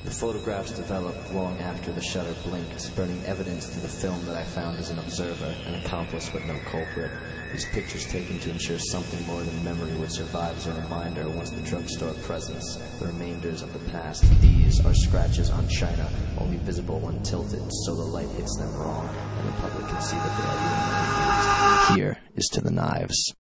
The photographs developed long after the shutter blinked, burning evidence to the film that I found as an observer, an accomplice but no culprit. These pictures taken to ensure something more than memory would survive as a reminder once the drugstore presence, the remainders of the past. These are scratches on china, only visible when tilted, so the light hits them wrong, and the public can see that they are being used. Here is to the knives.